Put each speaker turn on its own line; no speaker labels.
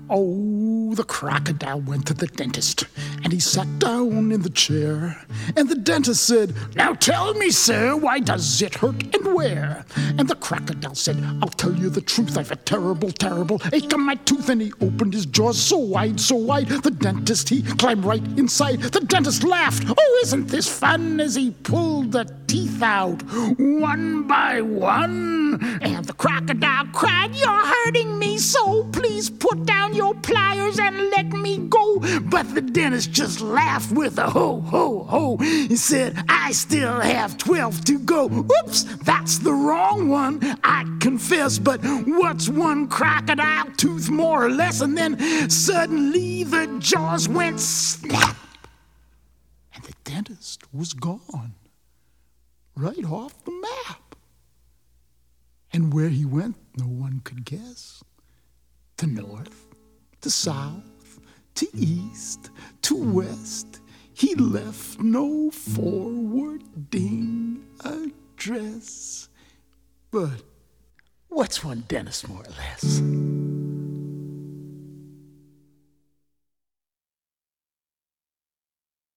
Oh, the crocodile went to the dentist, and he sat down in the chair. And the dentist said, "Now tell me, sir, why does it hurt and where?" And the crocodile said, "I'll tell you the truth, I've a terrible, terrible ache on my tooth." And he opened his jaws so wide, the dentist, he climbed right inside. The dentist laughed, "Oh, isn't this fun?" as he pulled the teeth out, one by one. And the crocodile cried, "You're hurting me so, please put down your pliers and let me go." But the dentist just laughed with a ho, ho, ho. He said, "I still have 12 to go." Oops, that's the wrong one, I confess. But what's one crocodile tooth more or less? And then suddenly the jaws went snap. And the dentist was gone, right off the map. And where he went, no one could guess. To north, to south, to east, to west, he left no forwarding address. But what's one dentist more or less?